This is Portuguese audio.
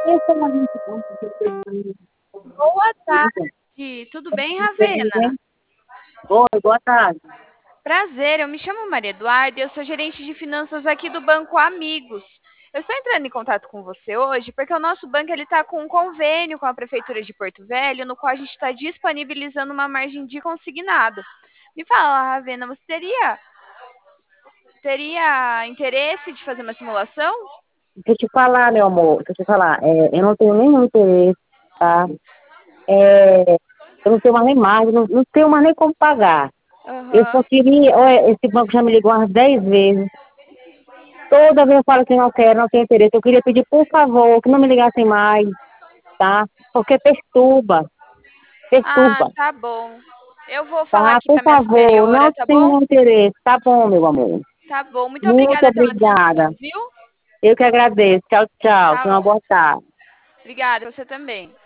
Esse é uma gente boa, porque eu tenho Boa vida, tarde, tudo bem, feliz, Ravena? hein? Oi, boa tarde. Prazer, eu me chamo Maria Eduarda e eu sou gerente de finanças aqui do Banco Amigos. Eu estou entrando em contato com você hoje porque o nosso banco está com um convênio com a Prefeitura de Porto Velho, no qual a gente está disponibilizando uma margem de consignado. Me fala, Ravena, você teria interesse de fazer uma simulação? Deixa eu te falar, meu amor, deixa eu te falar. Eu não tenho nenhum interesse, tá? É, eu não tenho mais nem margem, não tenho mais nem como pagar. Eu só Aham. queria, olha, esse banco já me ligou umas 10 vezes. Toda vez eu falo que não quero, não tenho interesse. Eu queria pedir, por favor, que não me ligassem mais, tá? Porque perturba, Ah, perturba, tá bom. Eu vou falar tá? aqui Por com a minha favor, superiora, não tá bom? tenho interesse. Tá bom, meu amor. Tá bom. Muito Muito obrigada pela obrigada. atenção, viu? Eu que agradeço. Tchau, tchau. Tá Tenha uma bom. boa tarde. Obrigada, você também.